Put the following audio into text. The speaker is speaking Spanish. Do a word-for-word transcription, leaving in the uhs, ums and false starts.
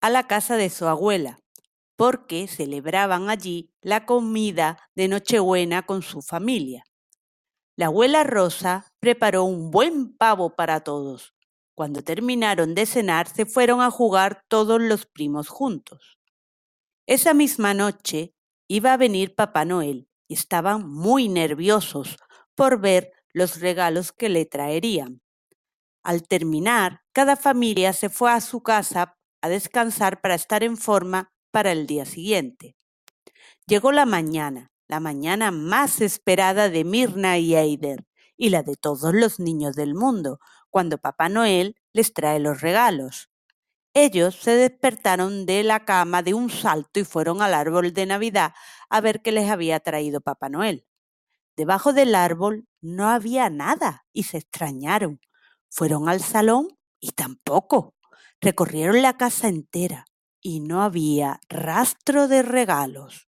a la casa de su abuela, porque celebraban allí la comida de Nochebuena con su familia. La abuela Rosa preparó un buen pavo para todos. Cuando terminaron de cenar, se fueron a jugar todos los primos juntos. Esa misma noche iba a venir Papá Noel y estaban muy nerviosos por ver los regalos que le traerían. Al terminar, cada familia se fue a su casa a descansar para estar en forma para el día siguiente. Llegó la mañana, la mañana más esperada de Mirna y Eider y la de todos los niños del mundo, cuando Papá Noel les trae los regalos. Ellos se despertaron de la cama de un salto y fueron al árbol de Navidad a ver qué les había traído Papá Noel. Debajo del árbol no había nada y se extrañaron. Fueron al salón y tampoco. Recorrieron la casa entera y no había rastro de regalos.